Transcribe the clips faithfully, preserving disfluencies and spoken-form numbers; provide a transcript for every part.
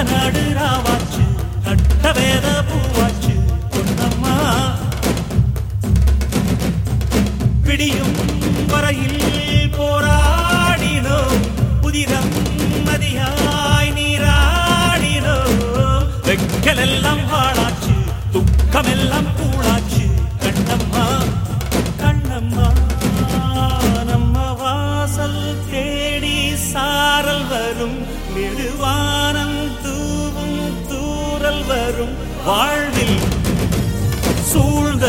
நாடு ராவாச்சு நட்ட வேத பூவாச்சு பொன்னம்மா பிடியும் வரையில் போராடினோ புதிரம் நதியாய் நீராடினோ வெக்கலெல்லாம் வாழாச்சு துக்கமெல்லாம் கூழாச்சு கண்ணம்மா கண்ணம்மா நம்ம வாசல் தேடி சாரல் வரும் நெடுவானம் தூவும் தூரல் வரும் வாழ்வில் சூழ்ந்த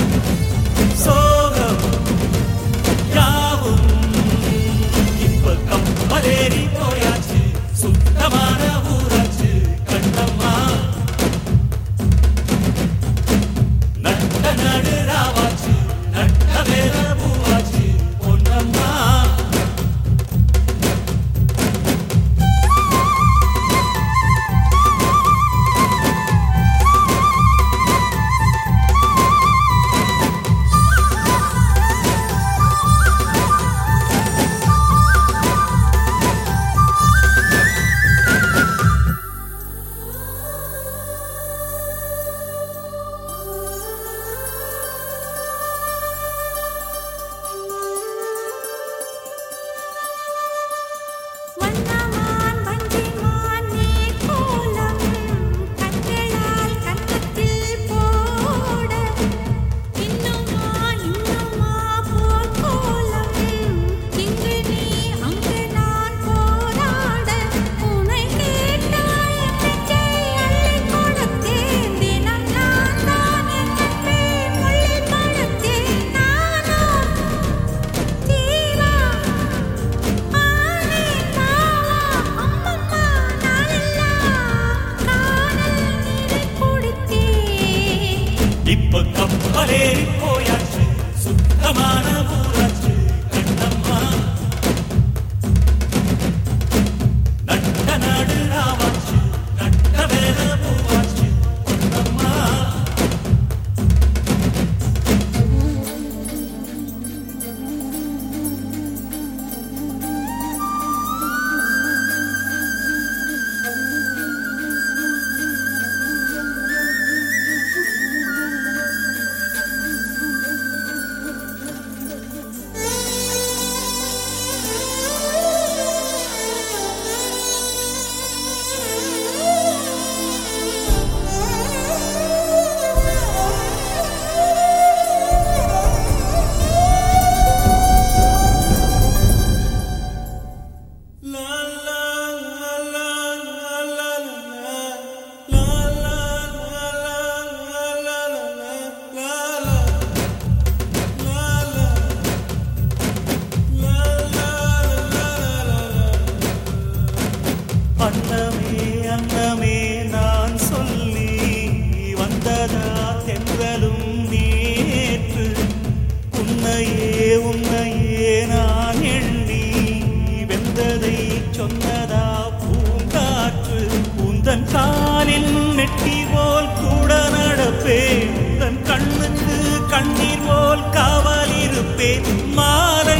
சோகம் யாவும் இப்ப கப்பலேறி போயாச்சு சுத்தமான ஊராச்சு கண்ணம்மா நட்ட நடு ராவாச்சு நட்ட வேற பூவாச்சு பொன்னம்மா இப்ப கப்பலேறி போயாச்சு சுத்தமான ஊராச்சு கண்ணம்மா நட்ட நாடு ராவாச்சு நட்ட வேற பூவாச்சு பொன்னம்மா அன்னமே அன்னமே நான் சொல்லி வந்ததா தென்றலும் நேற்று உன்னையே உன்னையே நான் எண்ணி வெந்ததை சொன்னதா பூங்காற்று உந்தன் காலில் நெட்டி போல் கூட நடப்பேன் உந்தன் கண்ணுக்கு கண்ணீர் போல் காவல் இருப்பேன் மாலை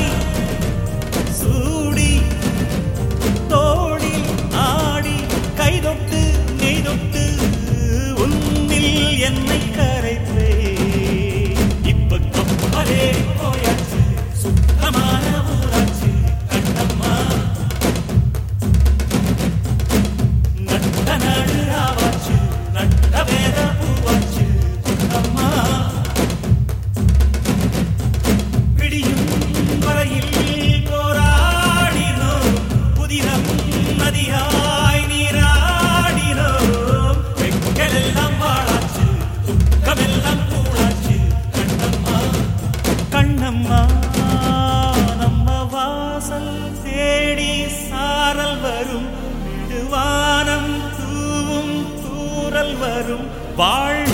சூடி தோடி ஆடி கைதொட்டு நெய்தொட்டு உன்னில் என்னை கரைப்பே இப்ப கப்பலே போயாச்சு சுத்தமான ஊராச்சு கண்ணம்மா நட்ட நாடு ராவாச்சு நட்ட வேற பூவாச்சு பொன்னம்மா பிடியும் வரையில் போராடினோ புதிரம் நதியாய் நீராடினோ வெக்கலெல்லாம் வாழாச்சு துக்கமெல்லாம் கூழாச்சு கண்ணம்மா கண்ணம்மா நம்ம வாசல் தேடி சாரல் வரும் நெடுவானம் தூவும் தூரல் வரும் வாழ்